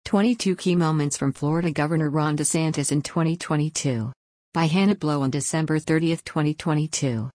22 Key Moments from Florida Governor Ron DeSantis in 2022. By Hannah Blow on December 30, 2022.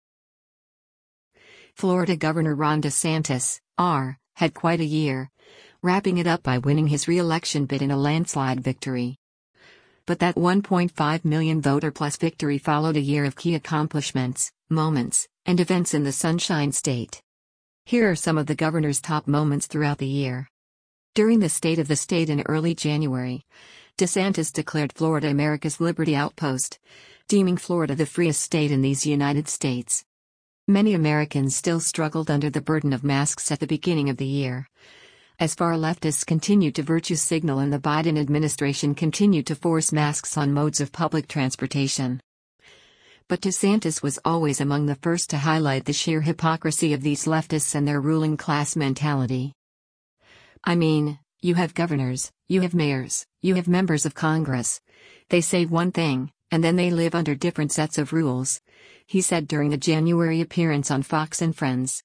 Florida Governor Ron DeSantis, R., had quite a year, wrapping it up by winning his re-election bid in a landslide victory. But that 1.5 million voter-plus victory followed a year of key accomplishments, moments, and events in the Sunshine State. Here are some of the governor's top moments throughout the year. During the State of the State in early January, DeSantis declared Florida America's Liberty Outpost, deeming Florida the freest state in these United States. Many Americans still struggled under the burden of masks at the beginning of the year, as far leftists continued to virtue signal and the Biden administration continued to force masks on modes of public transportation. But DeSantis was always among the first to highlight the sheer hypocrisy of these leftists and their ruling class mentality. I mean, you have governors, you have mayors, you have members of Congress. They say one thing, and then they live under different sets of rules, he said during the January appearance on Fox and Friends.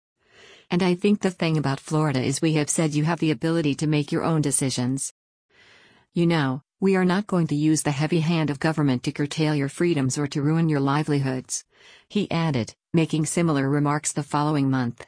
And I think the thing about Florida is we have said you have the ability to make your own decisions. You know, we are not going to use the heavy hand of government to curtail your freedoms or to ruin your livelihoods, he added, making similar remarks the following month.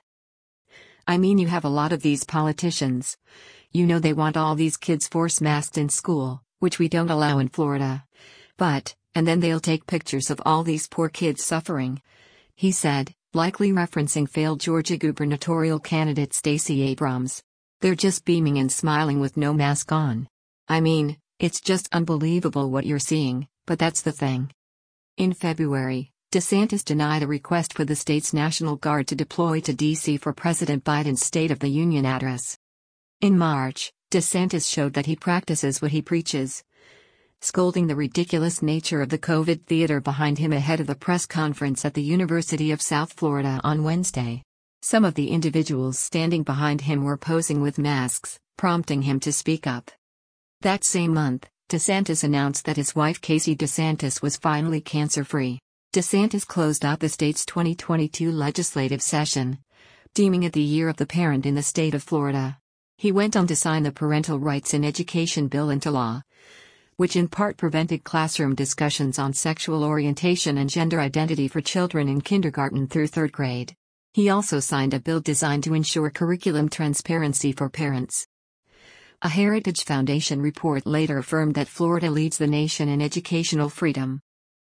I mean, you have a lot of these politicians. You know they want all these kids force masked in school, which we don't allow in Florida. And then they'll take pictures of all these poor kids suffering, he said, likely referencing failed Georgia gubernatorial candidate Stacey Abrams. They're just beaming and smiling with no mask on. I mean, it's just unbelievable what you're seeing, but that's the thing. In February, DeSantis denied a request for the state's National Guard to deploy to D.C. for President Biden's State of the Union address. In March, DeSantis showed that he practices what he preaches, scolding the ridiculous nature of the COVID theater behind him ahead of the press conference at the University of South Florida on Wednesday. Some of the individuals standing behind him were posing with masks, prompting him to speak up. That same month, DeSantis announced that his wife Casey DeSantis was finally cancer-free. DeSantis closed out the state's 2022 legislative session, deeming it the year of the parent in the state of Florida. He went on to sign the Parental Rights in Education bill into law, which in part prevented classroom discussions on sexual orientation and gender identity for children in kindergarten through third grade. He also signed a bill designed to ensure curriculum transparency for parents. A Heritage Foundation report later affirmed that Florida leads the nation in educational freedom.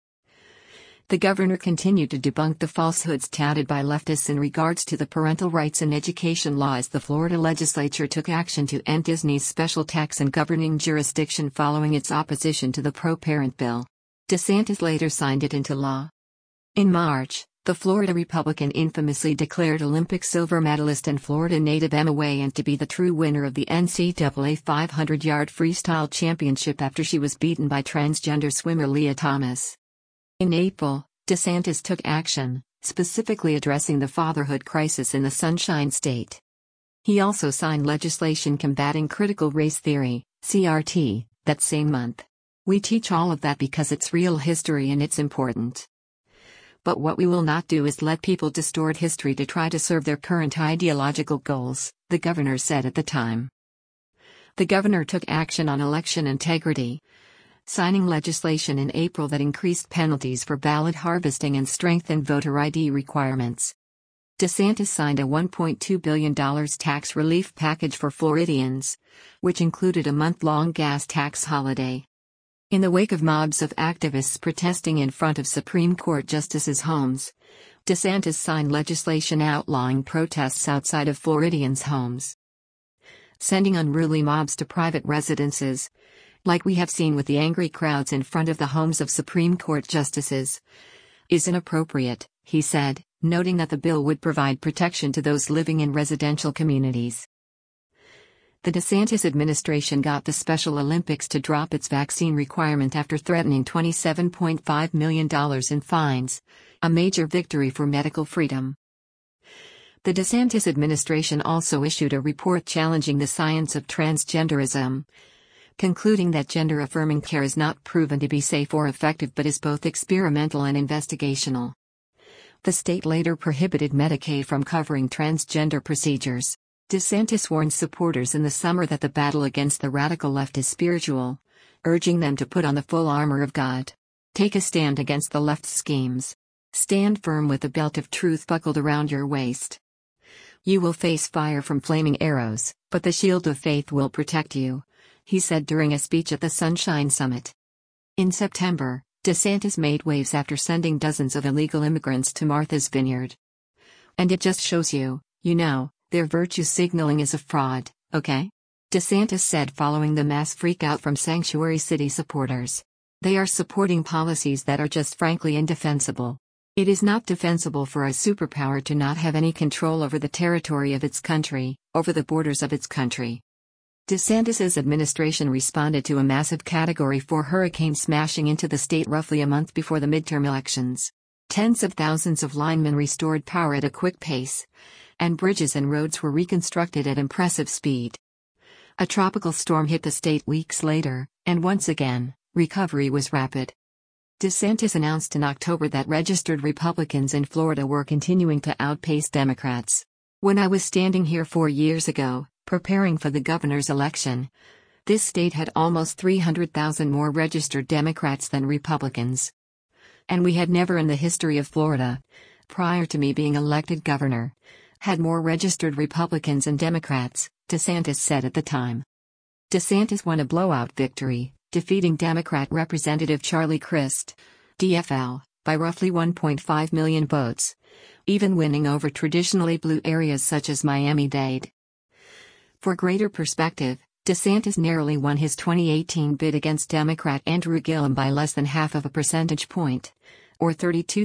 The governor continued to debunk the falsehoods touted by leftists in regards to the Parental Rights in Education law as the Florida legislature took action to end Disney's special tax and governing jurisdiction following its opposition to the pro-parent bill. DeSantis later signed it into law. In March, the Florida Republican infamously declared Olympic silver medalist and Florida native Emma Weyant to be the true winner of the NCAA 500-yard freestyle championship after she was beaten by transgender swimmer Leah Thomas. In April, DeSantis took action, specifically addressing the fatherhood crisis in the Sunshine State. He also signed legislation combating critical race theory, CRT, that same month. We teach all of that because it's real history and it's important. But what we will not do is let people distort history to try to serve their current ideological goals, the governor said at the time. The governor took action on election integrity, signing legislation in April that increased penalties for ballot harvesting and strengthened voter ID requirements. DeSantis signed a $1.2 billion tax relief package for Floridians, which included a month-long gas tax holiday. In the wake of mobs of activists protesting in front of Supreme Court justices' homes, DeSantis signed legislation outlawing protests outside of Floridians' homes. Sending unruly mobs to private residences, like we have seen with the angry crowds in front of the homes of Supreme Court justices, is inappropriate, he said, noting that the bill would provide protection to those living in residential communities. The DeSantis administration got the Special Olympics to drop its vaccine requirement after threatening $27.5 million in fines, a major victory for medical freedom. The DeSantis administration also issued a report challenging the science of transgenderism, concluding that gender-affirming care is not proven to be safe or effective but is both experimental and investigational. The state later prohibited Medicaid from covering transgender procedures. DeSantis warned supporters in the summer that the battle against the radical left is spiritual, urging them to put on the full armor of God. Take a stand against the left's schemes. Stand firm with the belt of truth buckled around your waist. You will face fire from flaming arrows, but the shield of faith will protect you, he said during a speech at the Sunshine Summit. In September, DeSantis made waves after sending dozens of illegal immigrants to Martha's Vineyard. And it just shows you, their virtue signaling is a fraud, okay? DeSantis said following the mass freakout from Sanctuary City supporters. They are supporting policies that are just frankly indefensible. It is not defensible for a superpower to not have any control over the territory of its country, over the borders of its country. DeSantis's administration responded to a massive Category 4 hurricane smashing into the state roughly a month before the midterm elections. Tens of thousands of linemen restored power at a quick pace, and bridges and roads were reconstructed at impressive speed. A tropical storm hit the state weeks later, and once again, recovery was rapid. DeSantis announced in October that registered Republicans in Florida were continuing to outpace Democrats. When I was standing here 4 years ago, preparing for the governor's election, this state had almost 300,000 more registered Democrats than Republicans. And we had never in the history of Florida, prior to me being elected governor, had more registered Republicans and Democrats, DeSantis said at the time. DeSantis won a blowout victory, defeating Democrat Representative Charlie Crist, DFL, by roughly 1.5 million votes, even winning over traditionally blue areas such as Miami-Dade. For greater perspective, DeSantis narrowly won his 2018 bid against Democrat Andrew Gillum by less than half of a percentage point, or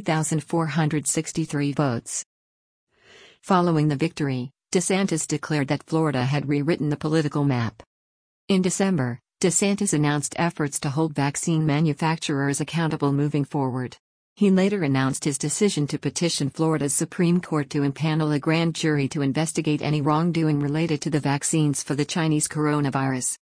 32,463 votes. Following the victory, DeSantis declared that Florida had rewritten the political map. In December, DeSantis announced efforts to hold vaccine manufacturers accountable moving forward. He later announced his decision to petition Florida's Supreme Court to impanel a grand jury to investigate any wrongdoing related to the vaccines for the Chinese coronavirus.